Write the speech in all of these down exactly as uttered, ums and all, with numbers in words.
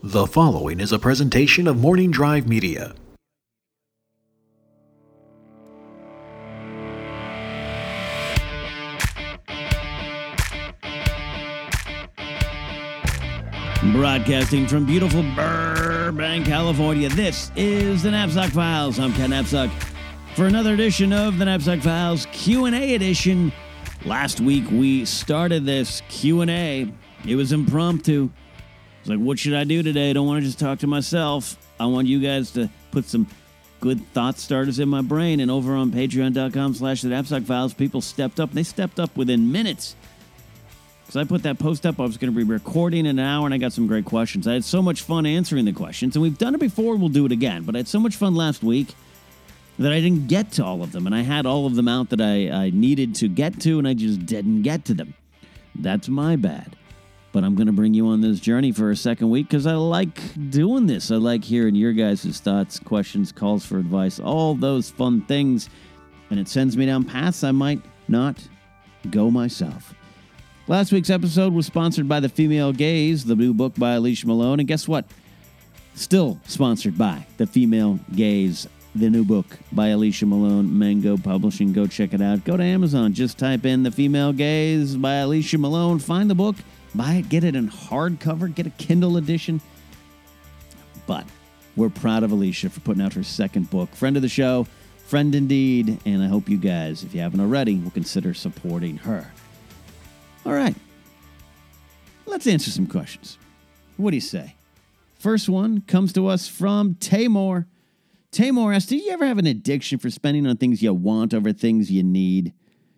The following is a presentation of Morning Drive Media. Broadcasting from beautiful Burbank, California, this is the Knapsack Files. I'm Ken Knapsack for another edition of the Knapsack Files Q and A edition. Last week we started this Q and A. It was impromptu. It's like, what should I do today? I don't want to just talk to myself. I want you guys to put some good thought starters in my brain. And over on patreon.com slash the Knapsack Files, people stepped up. They stepped up within minutes. Because I put that post up, I was going to be recording in an hour, and I got some great questions. I had so much fun answering the questions, and we've done it before, and we'll do it again. But I had so much fun last week that I didn't get to all of them, and I had all of them out that I, I needed to get to, and I just didn't get to them. That's my bad. But I'm going to bring you on this journey for a second week because I like doing this. I like hearing your guys' thoughts, questions, calls for advice, all those fun things. And it sends me down paths I might not go myself. Last week's episode was sponsored by The Female Gaze, the new book by Alicia Malone. And guess what? Still sponsored by The Female Gaze, the new book by Alicia Malone, Mango Publishing. Go check it out. Go to Amazon. Just type in The Female Gaze by Alicia Malone. Find the book. Buy it, get it in hardcover, get a Kindle edition. But we're proud of Alicia for putting out her second book. Friend of the show, friend indeed, and I hope you guys, if you haven't already, will consider supporting her. All right, let's answer some questions. What do you say? First one comes to us from Tamor. Tamor asks, do you ever have an addiction for spending on things you want over things you need?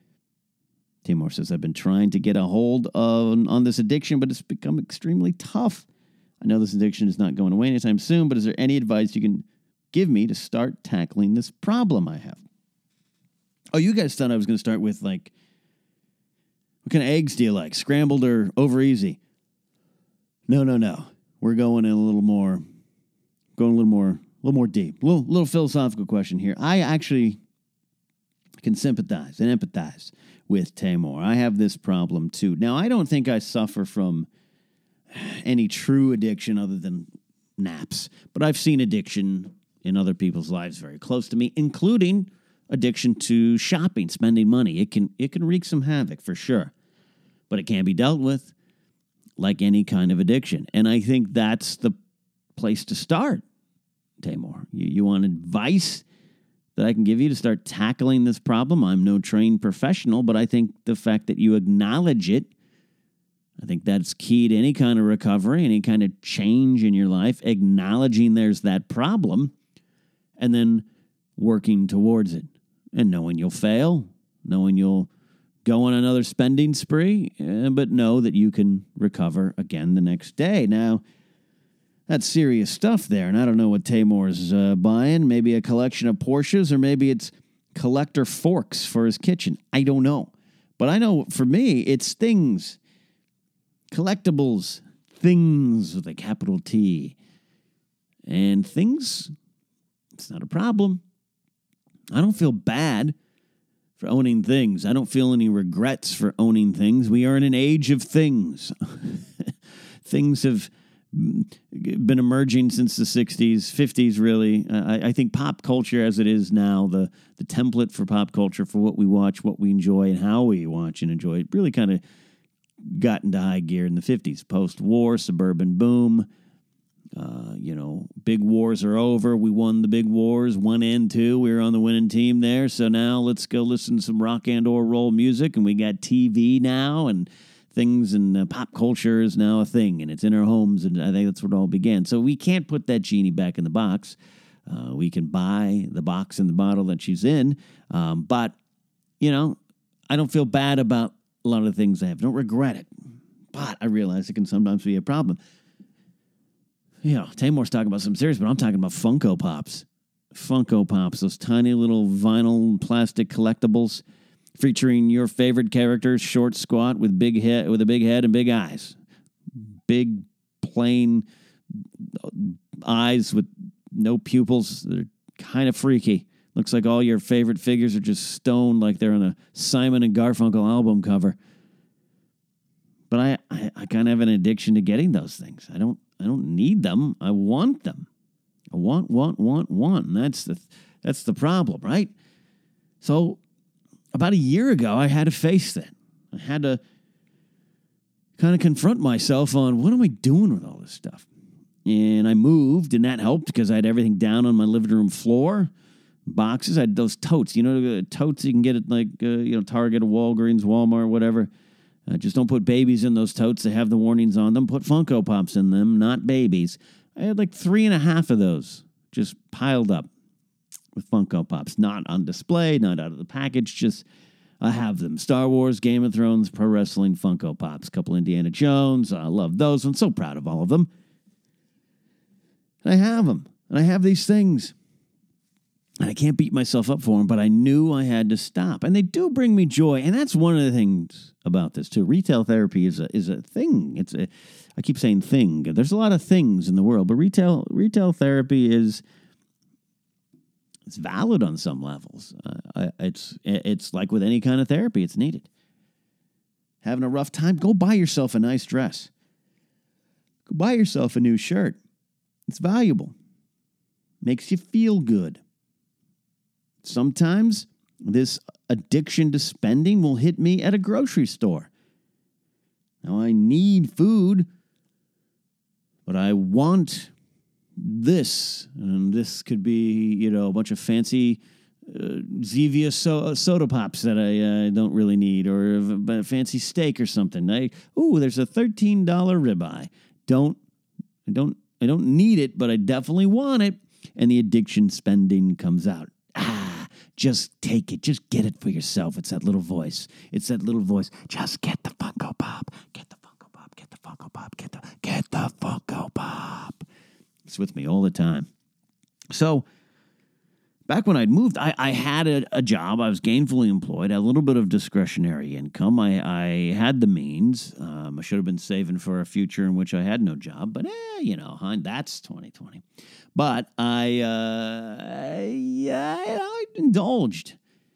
Timor says, I've been trying to get a hold of, on this addiction, but it's become extremely tough. I know this addiction is not going away anytime soon, but is there any advice you can give me to start tackling this problem I have? Oh, you guys thought I was going to start with, like, what kind of eggs do you like, scrambled or over easy? No, no, no. We're going in a little more, going a little more, a little more deep. A little, little philosophical question here. I actually can sympathize and empathize with Tamor. I have this problem too. Now, I don't think I suffer from any true addiction other than naps, but I've seen addiction in other people's lives very close to me, including addiction to shopping, spending money. It can it can wreak some havoc for sure, but it can be dealt with like any kind of addiction. And I think that's the place to start, Tamor. You, you want advice that I can give you to start tackling this problem? I'm no trained professional, but I think the fact that you acknowledge it, I think that's key to any kind of recovery, any kind of change in your life, acknowledging there's that problem, and then working towards it, and knowing you'll fail, knowing you'll go on another spending spree, but know that you can recover again the next day. Now, that's serious stuff there, and I don't know what Tamor's uh, buying. Maybe a collection of Porsches, or maybe it's collector forks for his kitchen. I don't know. But I know for me, it's things. Collectibles. Things with a capital T. And things, it's not a problem. I don't feel bad for owning things. I don't feel any regrets for owning things. We are in an age of things. Things have been emerging since the sixties, fifties, really. I, I think pop culture as it is now, the, the template for pop culture, for what we watch, what we enjoy, and how we watch and enjoy it, really kind of got into high gear in the fifties. Post-war, suburban boom. Uh, you know, big wars are over. We won the big wars, one and two. We were on the winning team there. So now let's go listen to some rock and or roll music. And we got T V now, and things, and uh, pop culture is now a thing, and it's in our homes, and I think that's where it all began. So we can't put that genie back in the box. Uh, we can buy the box and the bottle that she's in, um, but, you know, I don't feel bad about a lot of the things I have. I don't regret it, but I realize it can sometimes be a problem. You know, Tamor's talking about something serious, but I'm talking about Funko Pops. Funko Pops, those tiny little vinyl plastic collectibles featuring your favorite characters, short, squat, with big head, with a big head and big eyes. Big, plain eyes with no pupils. They're kind of freaky. Looks like all your favorite figures are just stoned like they're on a Simon and Garfunkel album cover. But I, I, I kind of have an addiction to getting those things. I don't I don't need them. I want them. I want, want, want, want. And that's the that's the problem, right? So about a year ago, I had to face that. I had to kind of confront myself on what am I doing with all this stuff? And I moved, and that helped because I had everything down on my living room floor. Boxes. I had those totes. You know, the totes you can get at like, uh, you know, Target or Walgreens, Walmart, whatever. Uh, just don't put babies in those totes. They have the warnings on them. Put Funko Pops in them, not babies. I had like three and a half of those just piled up with Funko Pops. Not on display, not out of the package. Just, I have them. Star Wars, Game of Thrones, Pro Wrestling, Funko Pops. A couple Indiana Jones. I love those. I'm so proud of all of them. And I have them. And I have these things. And I can't beat myself up for them, but I knew I had to stop. And they do bring me joy. And that's one of the things about this, too. Retail therapy is a is a thing. It's a, I keep saying thing. There's a lot of things in the world, but retail retail therapy is it's valid on some levels. Uh, it's it's like with any kind of therapy. It's needed. Having a rough time? Go buy yourself a nice dress. Go buy yourself a new shirt. It's valuable. Makes you feel good. Sometimes this addiction to spending will hit me at a grocery store. Now, I need food, but I want this. And this could be, you know, a bunch of fancy uh, Zevia so- soda pops that I uh, don't really need, or a, a fancy steak or something. I, ooh, there's a thirteen dollars ribeye. Don't, I don't, I don't need it, but I definitely want it. And the addiction spending comes out. Ah, just take it. Just get it for yourself. It's that little voice. It's that little voice. Just get the Funko Pop. Get the Funko Pop. Get the Funko Pop. Get the, get the Funko Pop. It's with me all the time. So, back when I'd moved, I, I had a, a job. I was gainfully employed, had a little bit of discretionary income. I, I had the means. Um, I should have been saving for a future in which I had no job. But, eh, you know, that's twenty twenty. But I, uh, yeah, I indulged.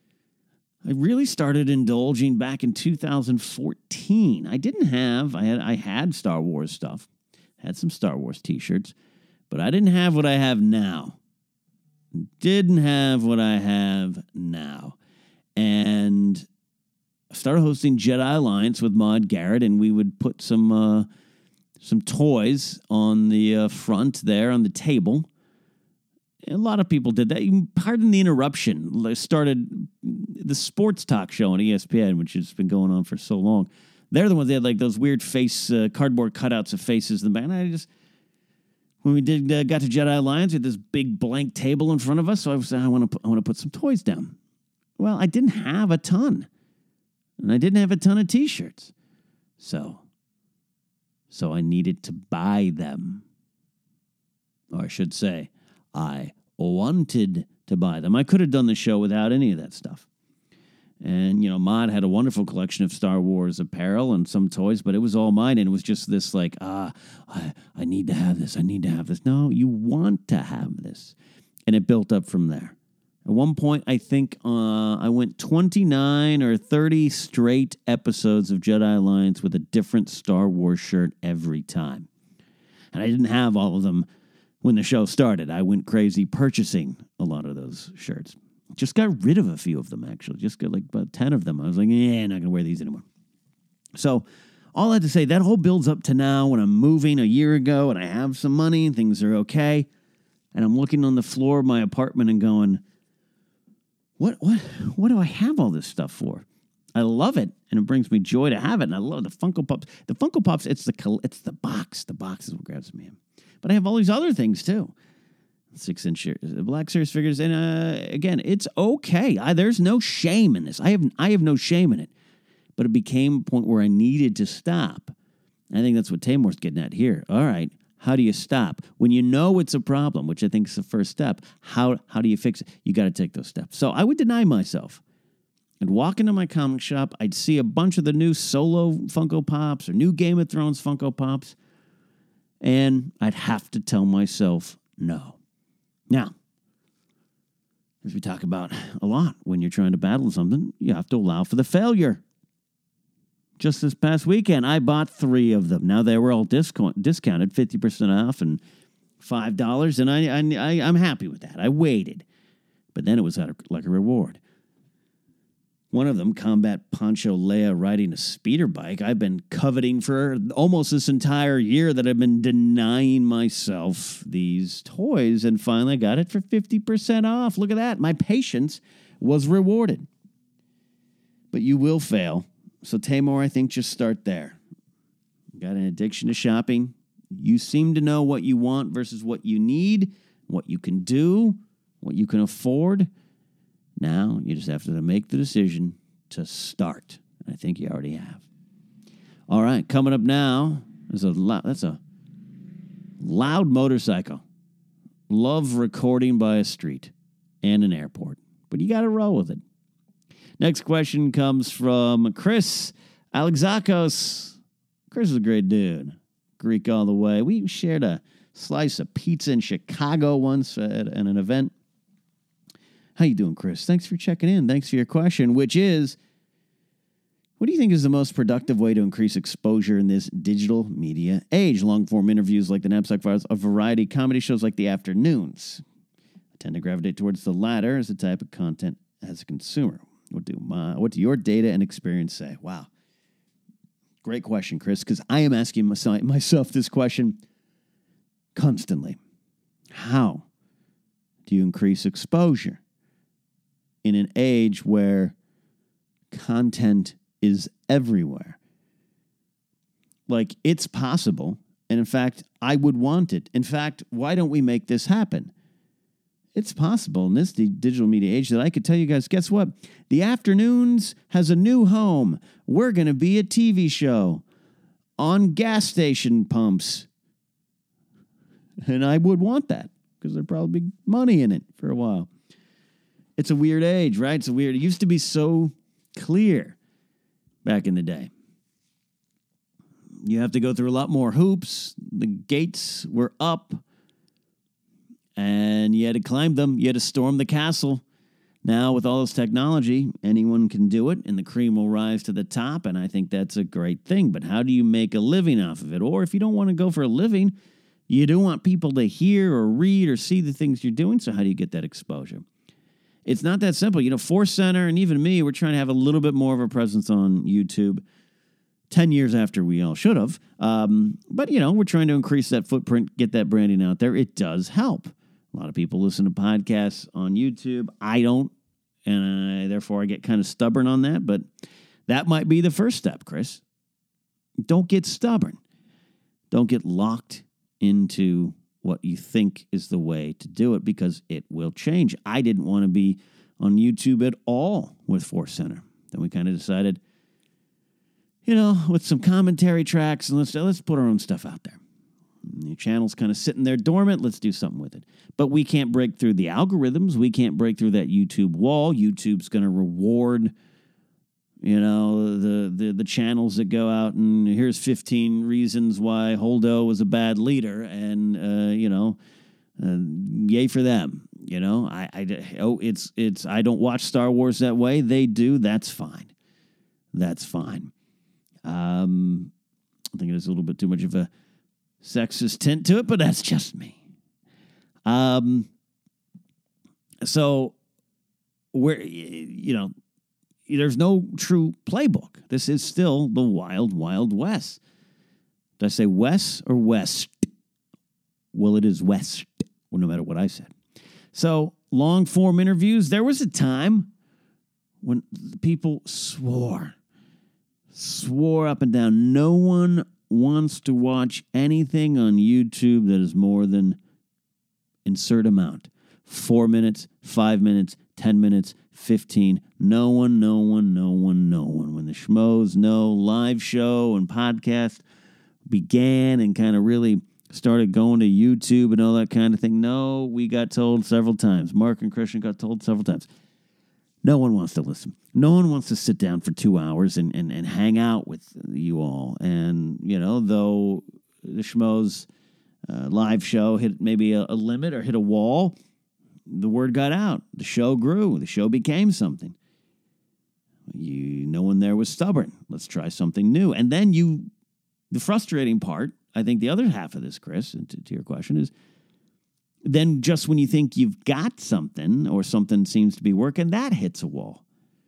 I really started indulging back in two thousand fourteen. I didn't have, I had, I had Star Wars stuff, had some Star Wars t-shirts, but I didn't have what I have now. Didn't have what I have now. And I started hosting Jedi Alliance with Maude Garrett, and we would put some, uh, some toys on the uh, front there on the table. A lot of people did that. Pardon the interruption. I started the sports talk show on E S P N, which has been going on for so long. They're the ones that had like those weird face, uh, cardboard cutouts of faces in the back. And I just, when we did uh, got to Jedi Alliance, we had this big blank table in front of us. So I was saying, I want to, I want to put some toys down. Well, I didn't have a ton, and I didn't have a ton of T-shirts, so, so I needed to buy them, or I should say, I wanted to buy them. I could have done the show without any of that stuff. And, you know, Maude had a wonderful collection of Star Wars apparel and some toys, but it was all mine. And it was just this like, ah, I, I need to have this. I need to have this. No, you want to have this. And it built up from there. At one point, I think uh, I went twenty-nine or thirty straight episodes of Jedi Alliance with a different Star Wars shirt every time. And I didn't have all of them when the show started. I went crazy purchasing a lot of those shirts. Just got rid of a few of them, actually. Just got like about ten of them. I was like, yeah, not going to wear these anymore. So all I had to say, that whole builds up to now when I'm moving a year ago and I have some money and things are okay. And I'm looking on the floor of my apartment and going, what, what, what do I have all this stuff for? I love it, and it brings me joy to have it. And I love the Funko Pops. The Funko Pops, it's the it's the box. The box is what grabs me in. But I have all these other things, too. Six-inch Black Series figures. And, uh, again, it's okay. I, there's no shame in this. I have I have no shame in it. But it became a point where I needed to stop. And I think that's what Taymor's getting at here. All right, how do you stop? When you know it's a problem, which I think is the first step, how, how do you fix it? You got to take those steps. So I would deny myself. I'd walk into my comic shop. I'd see a bunch of the new Solo Funko Pops or new Game of Thrones Funko Pops. And I'd have to tell myself no. Now, as we talk about a lot, when you're trying to battle something, you have to allow for the failure. just this past weekend. I bought three of them. Now, they were all discount, discounted, fifty percent off and five dollars, and I, I, I, I'm happy with that. I waited. But then it was like a reward. One of them, Combat Poncho Leia riding a speeder bike, I've been coveting for almost this entire year that I've been denying myself these toys, and finally got it for fifty percent off. Look at that. My patience was rewarded. But you will fail. So, Tamor, I think just start there. You got an addiction to shopping. You seem to know what you want versus what you need, what you can do, what you can afford. Now, you just have to make the decision to start. I think you already have. All right, coming up now, is a lo- that's a loud motorcycle. Love recording by a street and an airport. But you got to roll with it. Next question comes from Chris Alexakos. Chris is a great dude. Greek all the way. We shared a slice of pizza in Chicago once at, at an event. How you doing, Chris? Thanks for checking in. Thanks for your question, which is, what do you think is the most productive way to increase exposure in this digital media age? Long-form interviews like the Knapsack Files, a variety comedy shows like the Afternoons. I tend to gravitate towards the latter as a type of content as a consumer. What do my, what do your data and experience say? Wow. Great question, Chris, because I am asking myself this question constantly. How do you increase exposure in an age where content is everywhere? Like, it's possible, and in fact, I would want it. In fact, why don't we make this happen? It's possible in this digital media age that I could tell you guys, guess what? The Afternoons has a new home. We're going to be a T V show on gas station pumps. And I would want that because there'd probably be money in it for a while. It's a weird age, right? It's a weird. It used to be so clear back in the day. You have to go through a lot more hoops. The gates were up, and you had to climb them. You had to storm the castle. Now, with all this technology, anyone can do it, and the cream will rise to the top, and I think that's a great thing. But how do you make a living off of it? Or if you don't want to go for a living, you don't want people to hear or read or see the things you're doing, so how do you get that exposure? It's not that simple. You know, Force Center and even me, we're trying to have a little bit more of a presence on YouTube ten years after we all should have. Um, but, you know, we're trying to increase that footprint, get that branding out there. It does help. A lot of people listen to podcasts on YouTube. I don't, and I, therefore I get kind of stubborn on that. But that might be the first step, Chris. Don't get stubborn. Don't get locked into what you think is the way to do it, because it will change. I didn't want to be on YouTube at all with Force Center. Then we kind of decided, you know, with some commentary tracks, and let's let's put our own stuff out there. The channel's kind of sitting there dormant. Let's do something with it. But we can't break through the algorithms. We can't break through that YouTube wall. YouTube's going to reward, you know, the, the the channels that go out and here's fifteen reasons why Holdo was a bad leader, and uh, you know, uh, yay for them. You know, I, I oh it's it's I don't watch Star Wars that way. They do. That's fine. That's fine. Um, I think there's a little bit too much of a sexist tint to it, but that's just me. Um, so where you know. There's no true playbook. This is still the wild, wild west. Did I say west or west? Well, it is west, well, no matter what I said. So, long-form interviews. There was a time when people swore, swore up and down. No one wants to watch anything on YouTube that is more than insert amount. Four minutes, five minutes, ten minutes, fifteen. No one, no one, no one, no one. When the Schmoes Know live show and podcast began and kind of really started going to YouTube and all that kind of thing, no, we got told several times. Mark and Christian got told several times. No one wants to listen. No one wants to sit down for two hours and, and, and hang out with you all. And, you know, though the Schmoes uh, live show hit maybe a, a limit or hit a wall, the word got out. The show grew. The show became something. You, no one there was stubborn. Let's try something new. And then you, the frustrating part, I think the other half of this, Chris, and to, to your question is, then just when you think you've got something or something seems to be working, that hits a wall.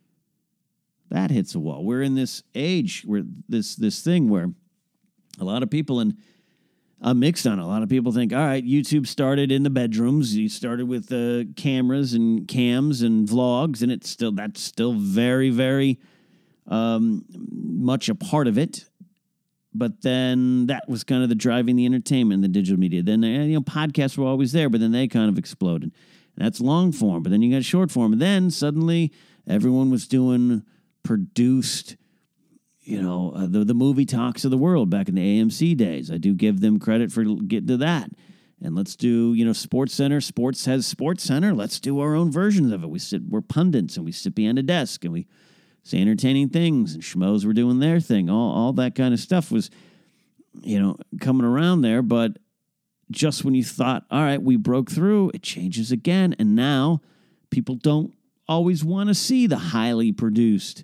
That hits a wall. We're in this age where this this thing where a lot of people, and I'm mixed on it. A lot of people think, all right, YouTube started in the bedrooms. You started with uh, cameras and cams and vlogs, and it's still that's still very, very um, much a part of it. But then that was kind of the driving the entertainment, the digital media. Then, you know, podcasts were always there, but then they kind of exploded. And that's long form, but then you got short form. And then suddenly everyone was doing produced, you know, uh, the, the movie talks of the world back in the A M C days. I do give them credit for getting to that. And let's do, you know, Sports Center. Sports has Sports Center. Let's do our own versions of it. We sit, we're pundits, and we sit behind a desk, and we say entertaining things, and schmoes were doing their thing. All all that kind of stuff was, you know, coming around there. But just when you thought, all right, we broke through, it changes again. And now people don't always want to see the highly produced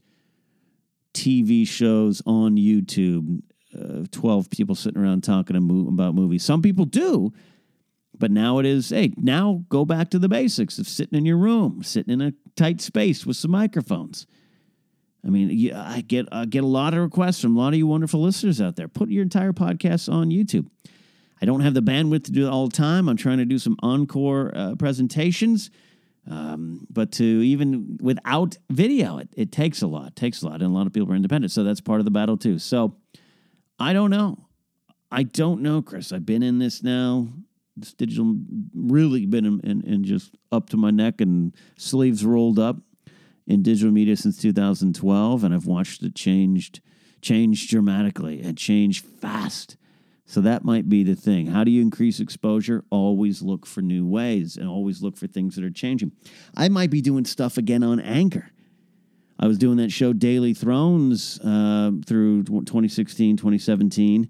T V shows on YouTube, uh, twelve people sitting around talking about movies. Some people do, but now it is, hey, now go back to the basics of sitting in your room, sitting in a tight space with some microphones. I mean, I get I get a lot of requests from a lot of you wonderful listeners out there. Put your entire podcast on YouTube. I don't have the bandwidth to do it all the time. I'm trying to do some encore uh, presentations. Um, but to even without video, it, it takes a lot. It takes a lot. And a lot of people are independent. So that's part of the battle too. So I don't know. I don't know, Chris. I've been in this now. This digital really been in, in, in just up to my neck and sleeves rolled up in digital media since two thousand twelve, and I've watched it changed, change dramatically and change fast. So that might be the thing. How do you increase exposure? Always look for new ways and always look for things that are changing. I might be doing stuff again on Anchor. I was doing that show Daily Thrones uh, through twenty sixteen, twenty seventeen,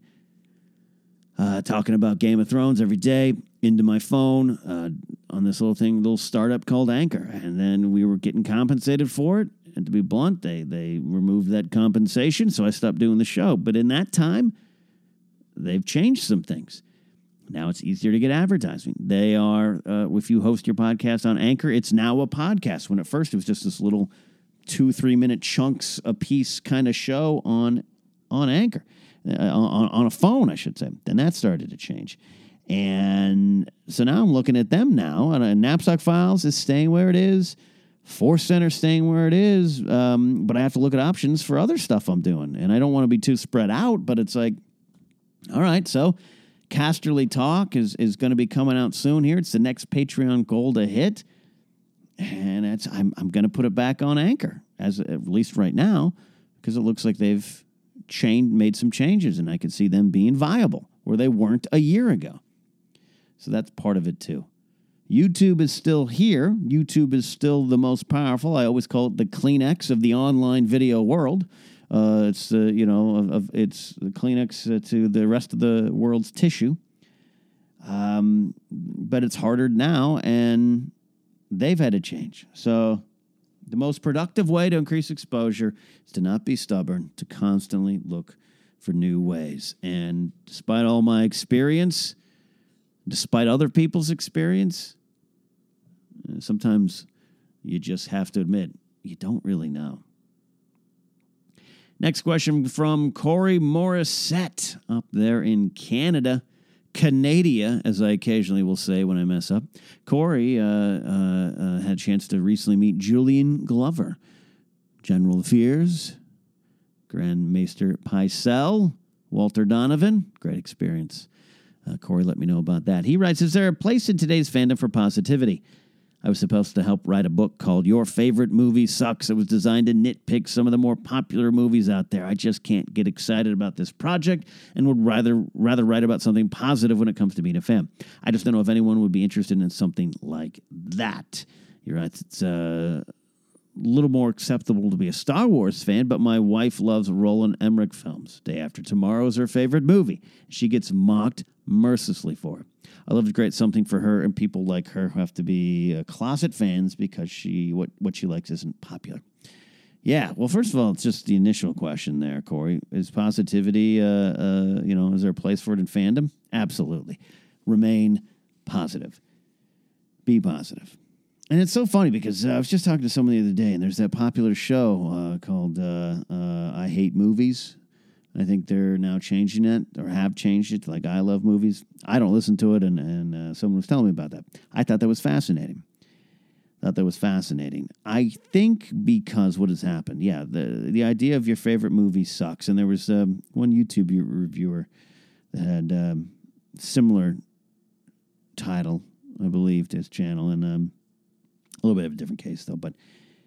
uh, talking about Game of Thrones every day into my phone uh, on this little thing, little startup called Anchor. And then we were getting compensated for it. And to be blunt, they, they removed that compensation, so I stopped doing the show. But in that time, they've changed some things. Now it's easier to get advertising. They are, uh, if you host your podcast on Anchor, it's now a podcast. When at first it was just this little two, three minute chunks a piece kind of show on on Anchor, uh, on, on a phone, I should say. Then that started to change. And so now I'm looking at them now. And uh, Knapsack Files is staying where it is. Force Center staying where it is. Um, but I have to look at options for other stuff I'm doing. And I don't want to be too spread out, but it's like, all right, so Casterly Talk is, is going to be coming out soon here. It's the next Patreon goal to hit. And it's, I'm, I'm going to put it back on Anchor, as at least right now, because it looks like they've changed, made some changes, and I could see them being viable where they weren't a year ago. So that's part of it, too. YouTube is still here. YouTube is still the most powerful. I always call it the Kleenex of the online video world. Uh, it's, uh, you know, of, of, it's the Kleenex uh, to the rest of the world's tissue. Um, but it's harder now, and they've had to change. So the most productive way to increase exposure is to not be stubborn, to constantly look for new ways. And despite all my experience, despite other people's experience, sometimes you just have to admit you don't really know. Next question from Corey Morissette up there in Canada. Canada, as I occasionally will say when I mess up. Corey uh, uh, uh, had a chance to recently meet Julian Glover, General Affairs, Grand Maester Pycelle, Walter Donovan. Great experience. Uh, Corey let me know about that. He writes, is there a place in today's fandom for positivity? I was supposed to help write a book called Your Favorite Movie Sucks. It was designed to nitpick some of the more popular movies out there. I just can't get excited about this project and would rather rather write about something positive when it comes to being a fan. I just don't know if anyone would be interested in something like that. You're right. It's uh, a little more acceptable to be a Star Wars fan, but my wife loves Roland Emmerich films. Day After Tomorrow is her favorite movie. She gets mocked mercilessly for it. I love to create something for her and people like her who have to be uh, closet fans because she what, what she likes isn't popular. Yeah, well, first of all, it's just the initial question there, Corey. Is positivity, uh, uh, you know, is there a place for it in fandom? Absolutely. Remain positive. Be positive. And it's so funny because uh, I was just talking to someone the other day, and there's that popular show uh, called uh, uh, I Hate Movies. I think they're now changing it, or have changed it, to like I Love Movies. I don't listen to it, and, and uh, someone was telling me about that. I thought that was fascinating. Thought that was fascinating. I think because what has happened, yeah, the the idea of your favorite movie sucks. And there was um, one YouTube reviewer that had um, similar title, I believe, to his channel, and um, a little bit of a different case though. But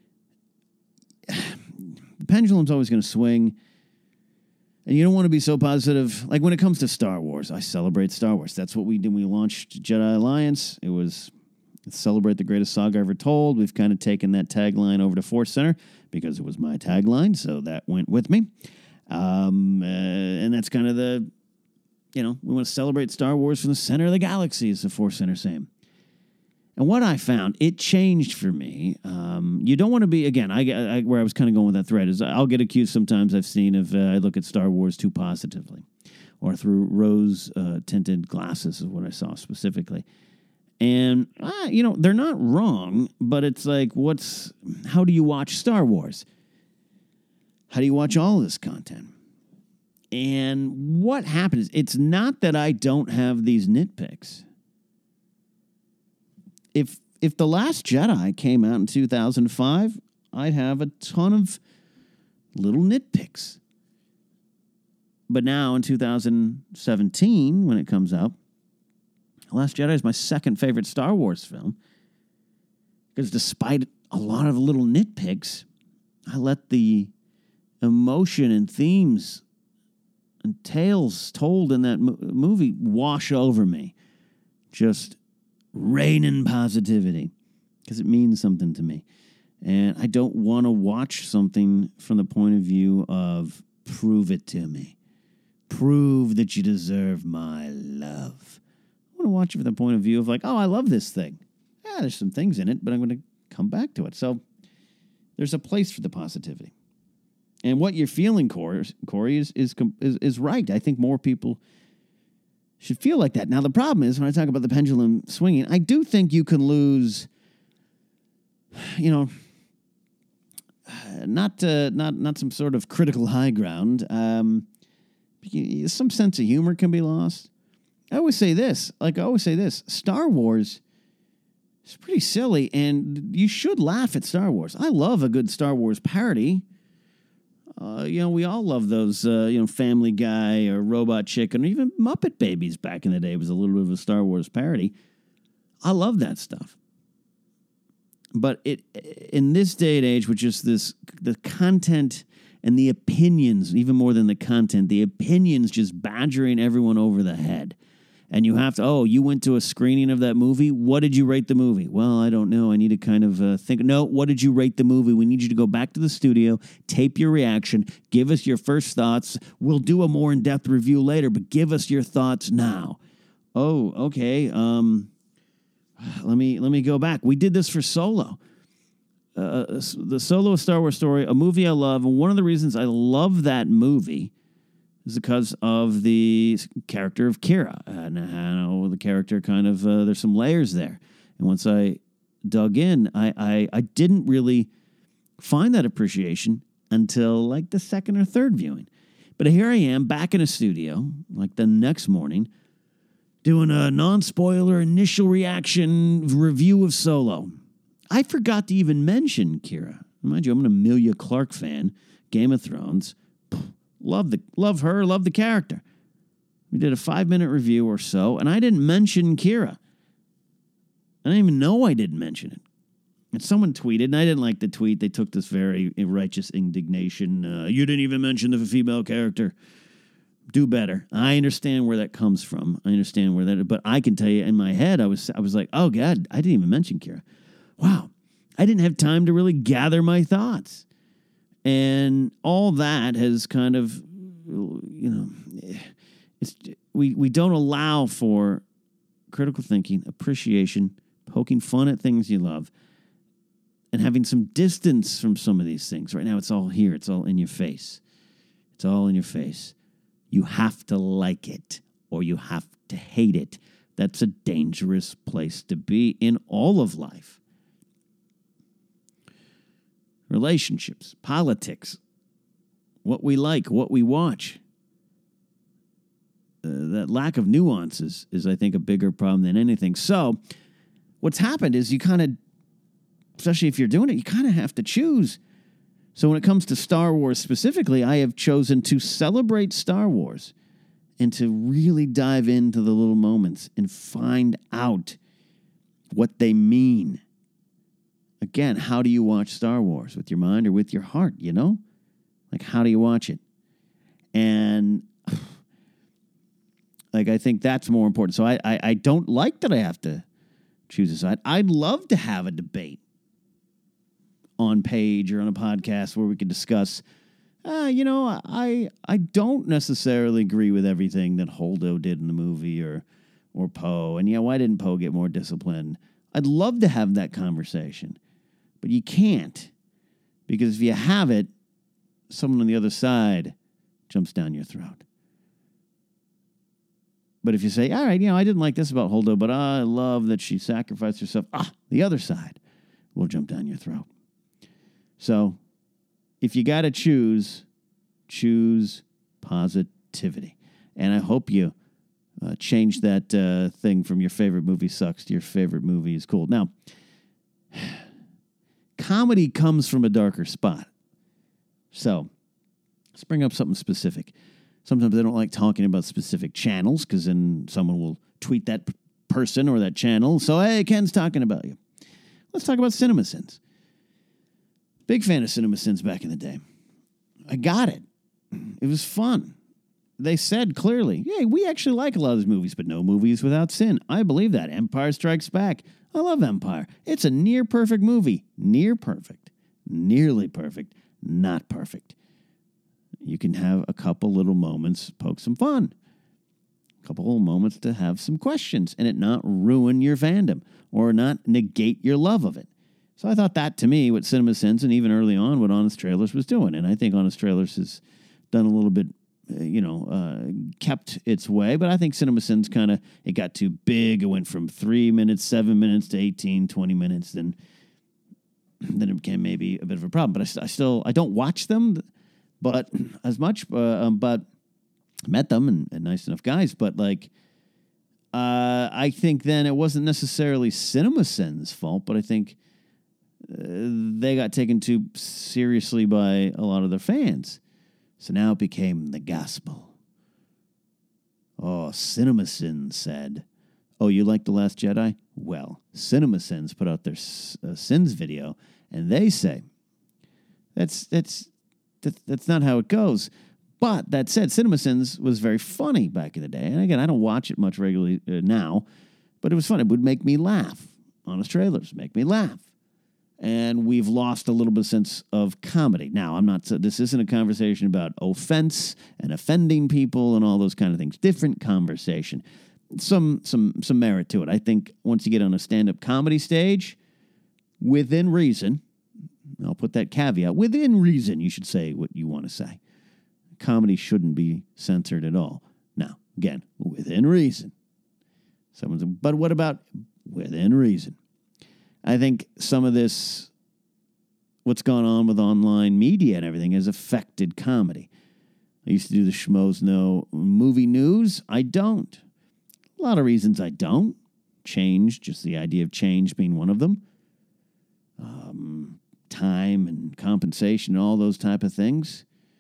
the pendulum's always going to swing, and you don't want to be so positive. Like when it comes to Star Wars, I celebrate Star Wars. That's what we did. We launched Jedi Alliance. It was celebrate the greatest saga ever told. We've kind of taken that tagline over to Force Center because it was my tagline, so that went with me. Um, uh, and that's kind of the, you know, we want to celebrate Star Wars from the center of the galaxy, is the Force Center saying. And what I found, it changed for me. Um, you don't want to be, again, I, I where I was kind of going with that thread is I'll get accused sometimes, I've seen, of uh, I look at Star Wars too positively, or through rose-tinted uh, glasses is what I saw specifically. And, uh, you know, they're not wrong, but it's like, what's, how do you watch Star Wars? How do you watch all of this content? And what happens, it's not that I don't have these nitpicks. If if The Last Jedi came out in two thousand five, I'd have a ton of little nitpicks. But now in two thousand seventeen, when it comes out, The Last Jedi is my second favorite Star Wars film. Because despite a lot of little nitpicks, I let the emotion and themes and tales told in that mo- movie wash over me. Just raining positivity. Because it means something to me. And I don't want to watch something from the point of view of prove it to me. Prove that you deserve my love. I want to watch it from the point of view of like, oh, I love this thing. Yeah, there's some things in it, but I'm going to come back to it. So there's a place for the positivity. And what you're feeling, Corey, Corey is, is, is, is right. I think more people should feel like that. Now, the problem is, when I talk about the pendulum swinging, I do think you can lose, you know, not uh, not not some sort of critical high ground. Um, some sense of humor can be lost. I always say this, like I always say this, Star Wars is pretty silly, and you should laugh at Star Wars. I love a good Star Wars parody. Uh, you know, we all love those, uh, you know, Family Guy or Robot Chicken or even Muppet Babies back in the day was a little bit of a Star Wars parody. I love that stuff. But it in this day and age, which is this, the content and the opinions, even more than the content, the opinions just badgering everyone over the head. And you have to, oh, you went to a screening of that movie? What did you rate the movie? Well, I don't know. I need to kind of uh, think. No, what did you rate the movie? We need you to go back to the studio, tape your reaction, give us your first thoughts. We'll do a more in-depth review later, but give us your thoughts now. Oh, okay. Um, let me let me go back. We did this for Solo. Uh, the Solo Star Wars story, a movie I love. And one of the reasons I love that movie is because of the character of Kira. And how the character kind of, uh, there's some layers there. And once I dug in, I, I, I didn't really find that appreciation until like the second or third viewing. But here I am back in a studio, like the next morning, doing a non-spoiler initial reaction review of Solo. I forgot to even mention Kira. Mind you, I'm an Emilia Clarke fan, Game of Thrones. Love the love her, love the character. We did a five-minute review or so, and I didn't mention Kira. I didn't even know I didn't mention it. And someone tweeted, and I didn't like the tweet. They took this very righteous indignation. Uh, you didn't even mention the female character. Do better. I understand where that comes from. I understand where that, but I can tell you in my head, I was I was like, oh God, I didn't even mention Kira. Wow, I didn't have time to really gather my thoughts. And all that has kind of, you know, it's we, we don't allow for critical thinking, appreciation, poking fun at things you love. and having some distance from some of these things. Right now, it's all here. It's all in your face. It's all in your face. You have to like it or you have to hate it. That's a dangerous place to be in all of life. Relationships, politics, what we like, what we watch. Uh, that lack of nuances is, I think, a bigger problem than anything. So what's happened is you kind of, especially if you're doing it, you kind of have to choose. So when it comes to Star Wars specifically, I have chosen to celebrate Star Wars and to really dive into the little moments and find out what they mean. Again, how do you watch Star Wars? With your mind or with your heart, you know? Like, how do you watch it? And, like, I think that's more important. So I, I, I don't like that I have to choose a side. I'd love to have a debate on page or on a podcast where we could discuss, uh, you know, I I don't necessarily agree with everything that Holdo did in the movie or or Poe. And, yeah, why didn't Poe get more discipline? I'd love to have that conversation. But you can't, because if you have it, someone on the other side jumps down your throat. But if you say, all right, you know, I didn't like this about Holdo, but I love that she sacrificed herself, ah, the other side will jump down your throat. So if you got to choose, choose positivity. And I hope you uh, change that uh, thing from your favorite movie sucks to your favorite movie is cool. Now, comedy comes from a darker spot. So let's bring up something specific. Sometimes I don't like talking about specific channels because then someone will tweet that p- person or that channel. So, hey, Ken's talking about you. Let's talk about CinemaSins. Big fan of CinemaSins back in the day. I got it. It was fun. They said clearly, yeah, we actually like a lot of these movies, but no movies without sin. I believe that. Empire Strikes Back. I love Empire. It's a near perfect movie. Near perfect. Nearly perfect. Not perfect. You can have a couple little moments, poke some fun. A couple little moments to have some questions and it not ruin your fandom or not negate your love of it. So I thought that, to me, what CinemaSins and even early on what Honest Trailers was doing. And I think Honest Trailers has done a little bit, uh, you know, uh, kept its way. But I think CinemaSins kind of, it got too big. It went from three minutes, seven minutes to eighteen, twenty minutes. Then, then it became maybe a bit of a problem. But I, I still, I don't watch them but as much, uh, um, but met them and, and nice enough guys. But like, uh, I think then it wasn't necessarily CinemaSins' fault, but I think uh, they got taken too seriously by a lot of their fans. So now it became the gospel. Oh, CinemaSins said, oh, you like The Last Jedi? Well, CinemaSins put out their uh, Sins video, and they say, that's, that's, that, that's not how it goes. But that said, CinemaSins was very funny back in the day. And again, I don't watch it much regularly uh, now, but it was fun. It would make me laugh. Honest Trailers make me laugh. And we've lost a little bit of sense of comedy. Now, I'm not, this isn't a conversation about offense and offending people and all those kind of things. Different conversation. Some, some, some merit to it. I think once you get on a stand-up comedy stage, within reason, I'll put that caveat, within reason, you should say what you want to say. Comedy shouldn't be censored at all. Now, again, within reason. Someone's, but what about within reason? I think some of this, what's gone on with online media and everything, has affected comedy. I used to do the Schmoes Know movie news. I don't. A lot of reasons I don't. Change, just the idea of change being one of them. Um, time and compensation and all those type of things.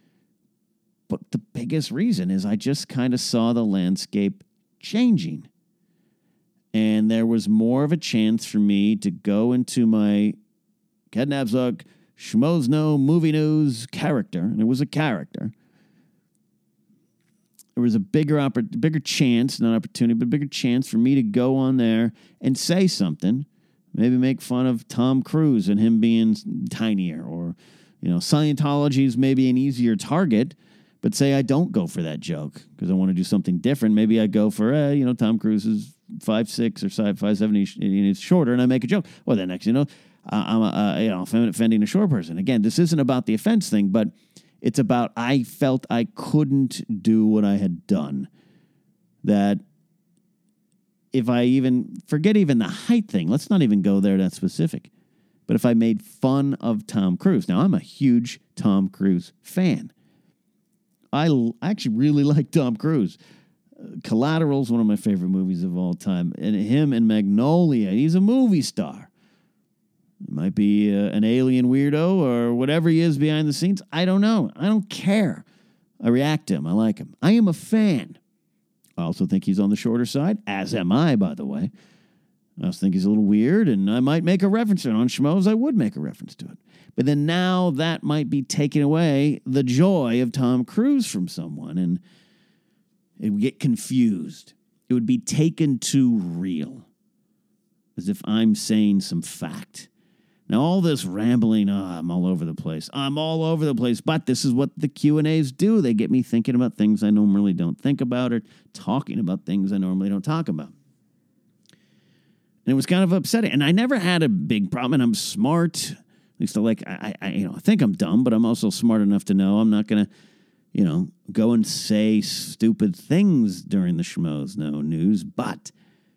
But the biggest reason is I just kind of saw the landscape changing. And there was more of a chance for me to go into my Ken Napzok Schmoes Know movie news character, and it was a character. There was a bigger oppor- bigger chance, not opportunity, but a bigger chance for me to go on there and say something, maybe make fun of Tom Cruise and him being tinier, or, you know, Scientology is maybe an easier target. But say I don't go for that joke because I want to do something different. Maybe I go for, eh, you know, Tom Cruise is five six or five seven, he's shorter, and I make a joke. Well, then next, you know, I'm uh, you know offending a short person. Again, this isn't about the offense thing, but it's about I felt I couldn't do what I had done. That if I even forget even the height thing, let's not even go there that specific. But if I made fun of Tom Cruise, now I'm a huge Tom Cruise fan. I l- actually really like Tom Cruise. Uh, Collateral's one of my favorite movies of all time. And him and Magnolia, he's a movie star. Might be uh, an alien weirdo or whatever he is behind the scenes. I don't know. I don't care. I react to him. I like him. I am a fan. I also think he's on the shorter side, as am I, by the way. I also think he's a little weird, and I might make a reference to it. On Schmoes, I would make a reference to it. But then now that might be taking away the joy of Tom Cruise from someone, and it would get confused. It would be taken too real, as if I'm saying some fact. Now, all this rambling, oh, I'm all over the place. I'm all over the place, but this is what the Q and A's do. They get me thinking about things I normally don't think about or talking about things I normally don't talk about. And it was kind of upsetting. And I never had a big problem, and I'm smart. At least I like, I, I, you know, I think I'm dumb, but I'm also smart enough to know I'm not going to, you know, go and say stupid things during the Schmoes No News, but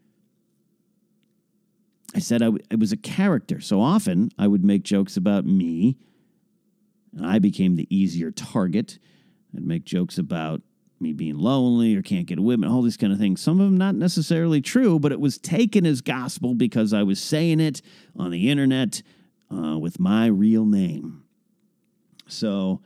I said I w- it was a character. So often I would make jokes about me, and I became the easier target. I'd make jokes about me being lonely or can't get a woman, all these kind of things. Some of them not necessarily true, but it was taken as gospel because I was saying it on the internet uh, with my real name. So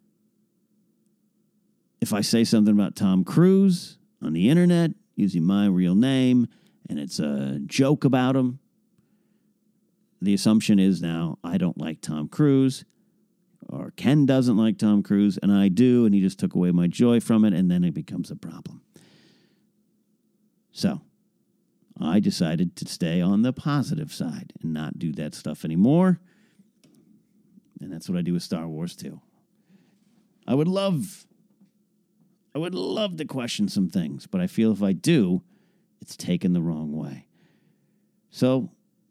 if I say something about Tom Cruise on the internet using my real name and it's a joke about him, the assumption is now I don't like Tom Cruise, or Ken doesn't like Tom Cruise, and I do, and he just took away my joy from it, and then it becomes a problem. So I decided to stay on the positive side and not do that stuff anymore, and that's what I do with Star Wars, too. I would love, I would love to question some things, but I feel if I do, it's taken the wrong way. So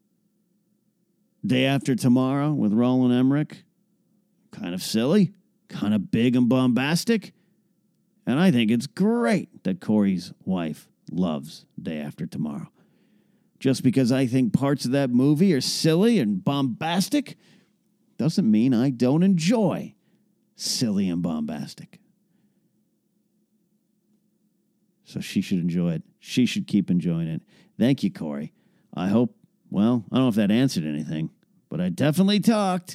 Day After Tomorrow with Roland Emmerich, kind of silly, kind of big and bombastic. And I think it's great that Corey's wife loves Day After Tomorrow. Just because I think parts of that movie are silly and bombastic doesn't mean I don't enjoy silly and bombastic. So she should enjoy it. She should keep enjoying it. Thank you, Corey. I hope, well, I don't know if that answered anything, but I definitely talked.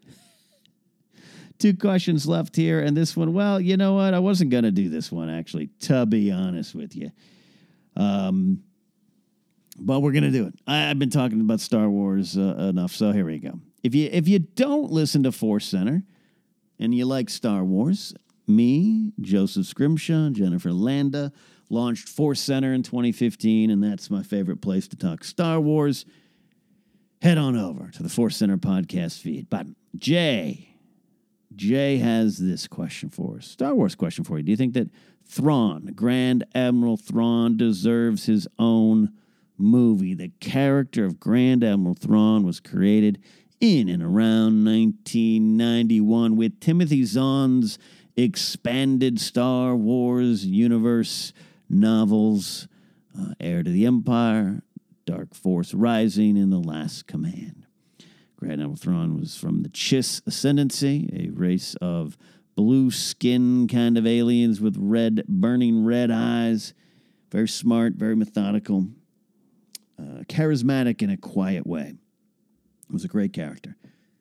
Two questions left here, and this one, well, you know what? I wasn't going to do this one, actually, to be honest with you. Um, but we're going to do it. I, I've been talking about Star Wars uh, enough, so here we go. If you if you don't listen to Force Center and you like Star Wars, me, Joseph Scrimshaw, Jennifer Landa, launched Force Center in twenty fifteen, and that's my favorite place to talk Star Wars. Head on over to the Force Center podcast feed. But Jay... Jay has this question for us. Star Wars question for you. Do you think that Thrawn, Grand Admiral Thrawn, deserves his own movie? The character of Grand Admiral Thrawn was created in and around nineteen ninety-one with Timothy Zahn's expanded Star Wars universe novels, uh, Heir to the Empire, Dark Force Rising, and The Last Command. Grand Admiral Thrawn was from the Chiss Ascendancy, a race of blue skin kind of aliens with red, burning red eyes. Very smart, very methodical, uh, charismatic in a quiet way. It was a great character.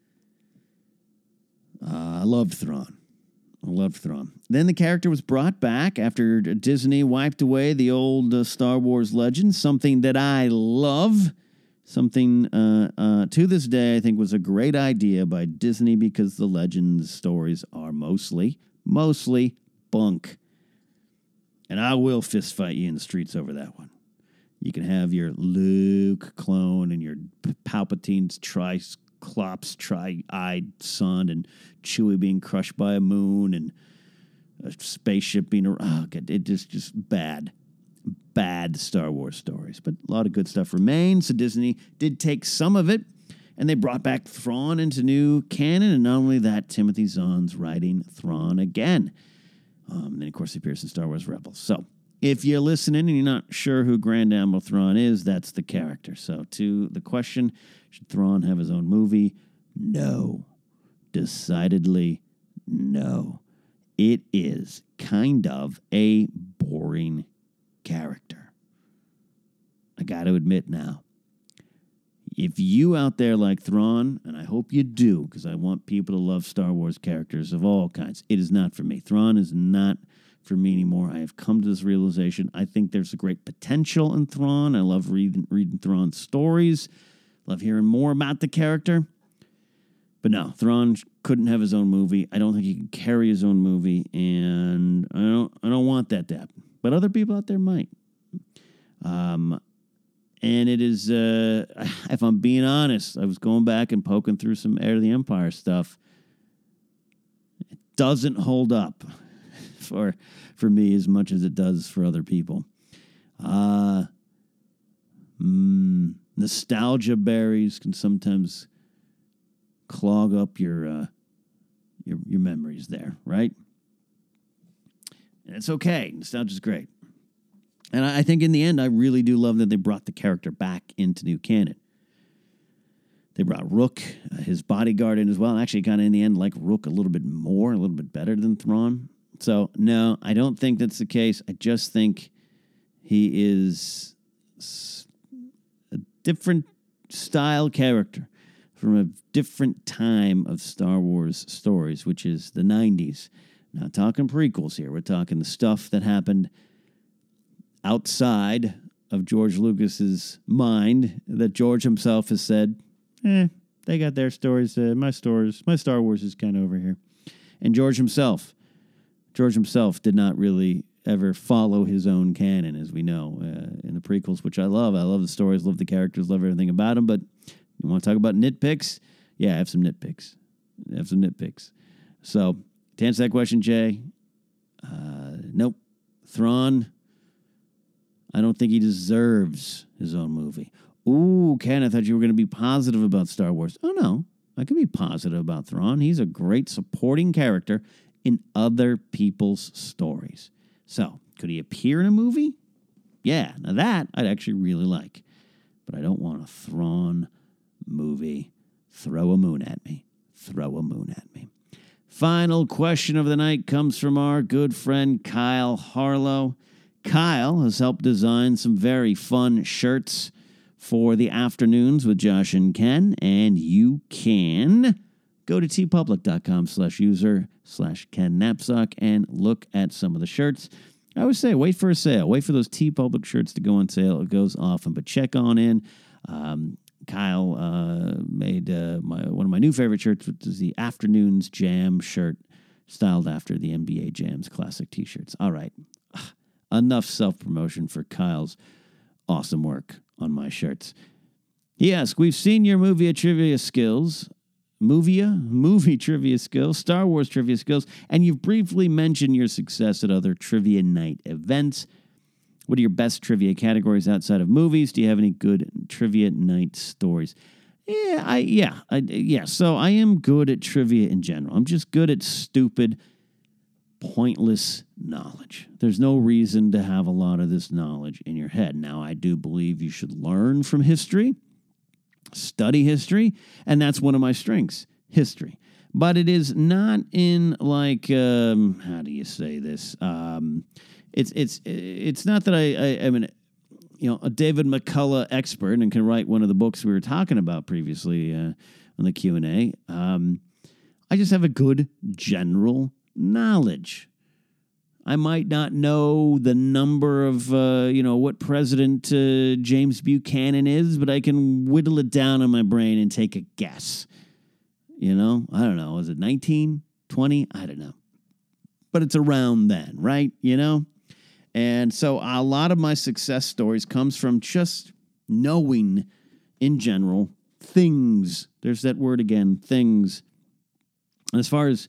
Uh, I loved Thrawn. I loved Thrawn. Then the character was brought back after Disney wiped away the old uh, Star Wars legends, something that I love. Something uh, uh, to this day I think was a great idea by Disney because the Legends stories are mostly, mostly bunk. And I will fist fight you in the streets over that one. You can have your Luke clone and your Palpatine's Triclops, tri-eyed son, and Chewie being crushed by a moon, and a spaceship being... Oh, God, it is just bad. Bad Star Wars stories, but a lot of good stuff remains. So Disney did take some of it And they brought back Thrawn into new canon, and not only that, Timothy Zahn's writing Thrawn again. Um, and then, of course, he appears in Star Wars Rebels. So, if you're listening and you're not sure who Grand Admiral Thrawn is, that's the character. So, to the question, should Thrawn have his own movie? No. Decidedly no. It is kind of a boring character. I got to admit now. If you out there like Thrawn, and I hope you do, because I want people to love Star Wars characters of all kinds, it is not for me. Thrawn is not for me anymore. I have come to this realization. I think there's a great potential in Thrawn. I love reading, reading Thrawn's stories. Love hearing more about the character. But no, Thrawn couldn't have his own movie. I don't think he can carry his own movie, and I don't I don't want that to happen. But other people out there might. Um... And it is, uh, if I'm being honest, I was going back and poking through some Heir to the Empire stuff. It doesn't hold up for for me as much as it does for other people. Uh, mm, nostalgia berries can sometimes clog up your uh, your your memories there, right? And it's okay. Nostalgia's great. And I think in the end, I really do love that they brought the character back into new canon. They brought Rook, uh, his bodyguard, in as well. And actually, kind of in the end, like Rook a little bit more, a little bit better than Thrawn. So, no, I don't think that's the case. I just think he is a different style character from a different time of Star Wars stories, which is the nineties. Not talking prequels here. We're talking the stuff that happened outside of George Lucas's mind, that George himself has said, eh, they got their stories. Uh, my stories, my Star Wars is kind of over here. And George himself, George himself did not really ever follow his own canon, as we know, uh, in the prequels, which I love. I love the stories, love the characters, love everything about them. But you want to talk about nitpicks? Yeah, I have some nitpicks. I have some nitpicks. So to answer that question, Jay, uh, nope. Thrawn, I don't think he deserves his own movie. Ooh, Ken, I thought you were going to be positive about Star Wars. Oh, no. I can be positive about Thrawn. He's a great supporting character in other people's stories. So, could he appear in a movie? Yeah, now that I'd actually really like. But I don't want a Thrawn movie. Throw a moon at me. Throw a moon at me. Final question of the night comes from our good friend Kyle Harlow. Kyle has helped design some very fun shirts for the afternoons with Josh and Ken, and you can go to tpublic.com slash user slash Ken Napzok and look at some of the shirts. I always say, wait for a sale. Wait for those TeePublic shirts to go on sale. It goes often, but check on in. Um, Kyle uh, made uh, my, one of my new favorite shirts, which is the Afternoons Jam shirt, styled after the N B A Jam's classic T-shirts. All right. Enough self-promotion for Kyle's awesome work on my shirts. He asks, we've seen your movie trivia skills, movie, movie trivia skills, Star Wars trivia skills, and you've briefly mentioned your success at other trivia night events. What are your best trivia categories outside of movies? Do you have any good trivia night stories? Yeah, I yeah, I, yeah. So I am good at trivia in general. I'm just good at stupid, pointless knowledge. There's no reason to have a lot of this knowledge in your head. Now, I do believe you should learn from history, study history, and that's one of my strengths, history. But it is not in like, um, how do you say this? Um, it's it's it's not that I, I am an, you know, a David McCullough expert and can write one of the books we were talking about previously uh, on the Q and A. Um, I just have a good general knowledge. I might not know the number of, uh, you know, what President uh, James Buchanan is, but I can whittle it down in my brain and take a guess. You know, I don't know. Is it nineteen, twenty? I don't know. But it's around then, right? You know? And so a lot of my success stories comes from just knowing, in general, things. There's that word again, things. As far as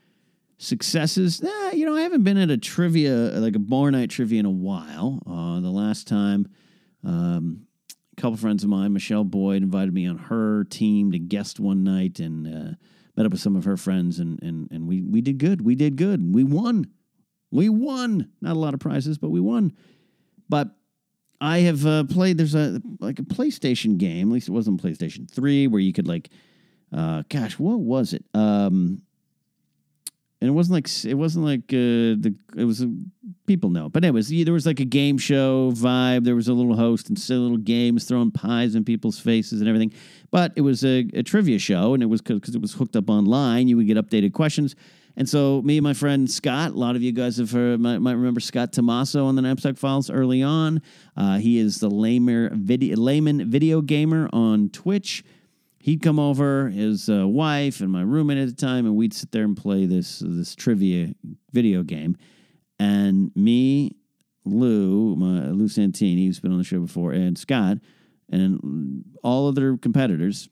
successes, nah, you know, I haven't been at a trivia, like a bar night trivia in a while. Uh, the last time um, a couple friends of mine, Michelle Boyd, invited me on her team to guest one night and uh, met up with some of her friends, and and and we we did good. We did good. We won. We won. Not a lot of prizes, but we won. But I have uh, played. There's a like a PlayStation game. At least it wasn't PlayStation three, where you could like, uh, gosh, what was it? Um, and it wasn't like it wasn't like uh, the it was a, people know. But anyways, there was like a game show vibe. There was a little host and silly little games, throwing pies in people's faces and everything. But it was a, a trivia show, and it was because it was hooked up online. You would get updated questions. And so me and my friend Scott, a lot of you guys have heard, might, might remember Scott Tomaso on the Knapsack Files early on. Uh, he is the lamer video, layman video gamer on Twitch. He'd come over, his uh, wife and my roommate at the time, and we'd sit there and play this this trivia video game. And me, Lou, my, Lou Santini, who's been on the show before, and Scott, and all other competitors,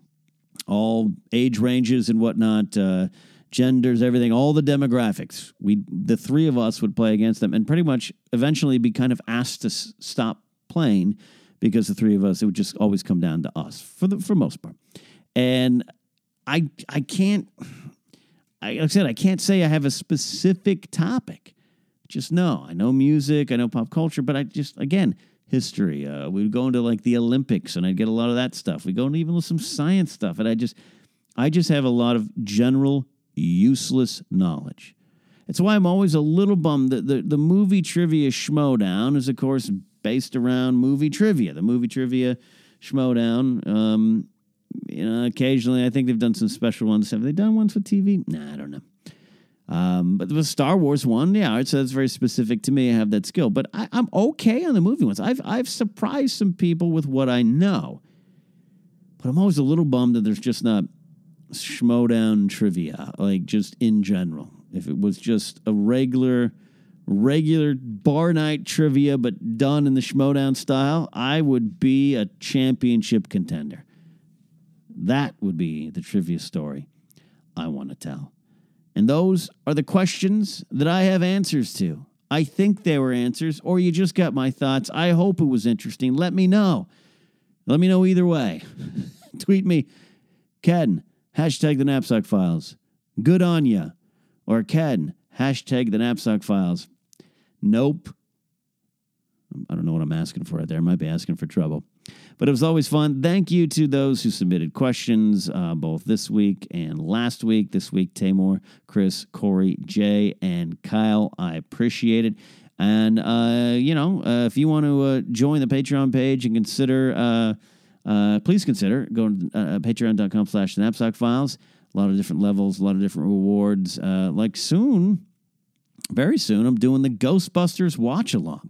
all age ranges and whatnot, uh, genders, everything, all the demographics. We, the three of us would play against them and pretty much eventually be kind of asked to s- stop playing because the three of us, it would just always come down to us for the for most part. And I I can't, I, like I said, I can't say I have a specific topic. Just know, I know music, I know pop culture, but I just, again, history. Uh, we would go into like the Olympics and I'd get a lot of that stuff. We go into even with some science stuff. And I just, I just have a lot of general useless knowledge. It's why I'm always a little bummed that the, the movie trivia Schmodown is, of course, based around movie trivia. The movie trivia Schmodown, um, you know, occasionally I think they've done some special ones. Have they done ones with T V? Nah, I don't know. Um, but the Star Wars one, yeah, so that's very specific to me. I have that skill. But I, I'm okay on the movie ones. I've I've surprised some people with what I know. But I'm always a little bummed that there's just not Schmodown trivia, like just in general. If it was just a regular, regular bar night trivia, but done in the Schmodown style, I would be a championship contender. That would be the trivia story I want to tell. And those are the questions that I have answers to. I think they were answers, or you just got my thoughts. I hope it was interesting. Let me know. Let me know either way. Tweet me, Ken, hashtag the Knapsack Files. Good on ya. Or Ken, hashtag the Knapsack Files. Nope. I don't know what I'm asking for right there. I might be asking for trouble. But it was always fun. Thank you to those who submitted questions uh, both this week and last week. This week, Tamor, Chris, Corey, Jay, and Kyle. I appreciate it. And, uh, you know, uh, if you want to uh, join the Patreon page and consider, uh, uh, please consider going to uh, patreon.com slash the Knapsack Files. A lot of different levels, a lot of different rewards. Uh, like soon, very soon, I'm doing the Ghostbusters watch-along.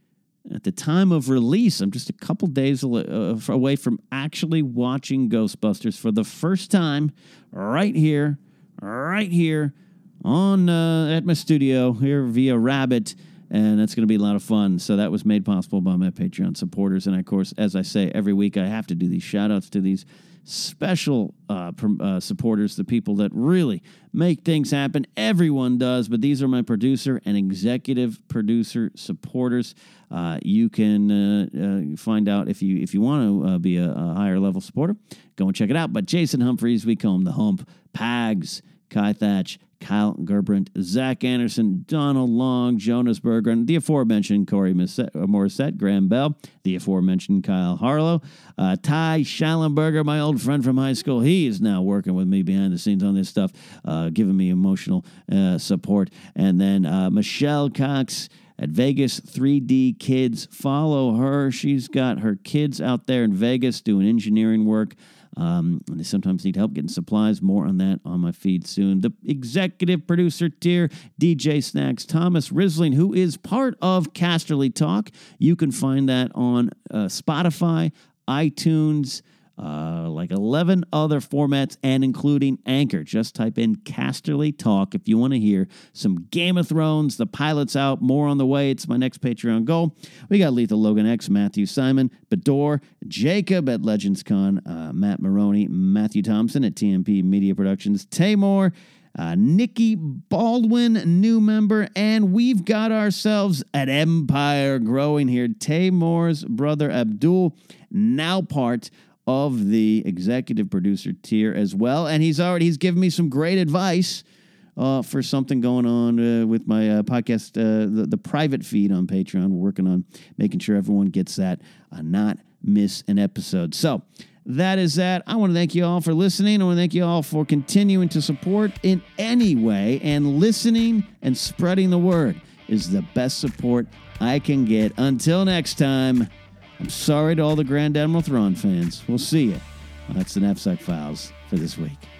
At the time of release, I'm just a couple days away from actually watching Ghostbusters for the first time right here, right here on uh, at my studio here via Rabbit, and that's going to be a lot of fun. So that was made possible by my Patreon supporters. And, of course, as I say every week, I have to do these shout-outs to these special uh, uh, supporters, the people that really make things happen. Everyone does, but these are my producer and executive producer supporters. Uh, you can uh, uh, find out if you if you want to uh, be a, a higher level supporter. Go and check it out. But Jason Humphreys, we call him the Hump, Pags, Kai Thatch, Kyle Gerbrandt, Zach Anderson, Donald Long, Jonas Berggren, the aforementioned Corey Morissette, Graham Bell, the aforementioned Kyle Harlow, uh, Ty Schallenberger, my old friend from high school. He is now working with me behind the scenes on this stuff, uh, giving me emotional uh, support. And then uh, Michelle Cox at Vegas three D Kids. Follow her. She's got her kids out there in Vegas doing engineering work. Um, and they sometimes need help getting supplies. More on that on my feed soon. The executive producer tier, D J Snacks, Thomas Risling, who is part of Casterly Talk. You can find that on uh, Spotify, iTunes, uh, like eleven other formats, and including Anchor. Just type in Casterly Talk if you want to hear some Game of Thrones. The pilot's out. More on the way. It's my next Patreon goal. We got Lethal Logan X, Matthew Simon, Bador, Jacob at Legends Con, uh, Matt Maroney, Matthew Thompson at T M P Media Productions, Tamor, Uh, Nikki Baldwin, new member, and we've got ourselves an empire growing here. Taymor's brother Abdul, now part of the executive producer tier as well, and he's already he's given me some great advice uh, for something going on uh, with my uh, podcast, uh, the, the private feed on Patreon. We're working on making sure everyone gets that, uh, not miss an episode. So that is that. I want to thank you all for listening. I want to thank you all for continuing to support in any way, and listening and spreading the word is the best support I can get. Until next time, I'm sorry to all the Grand Admiral Thrawn fans. We'll see you. That's the Knapsack Files for this week.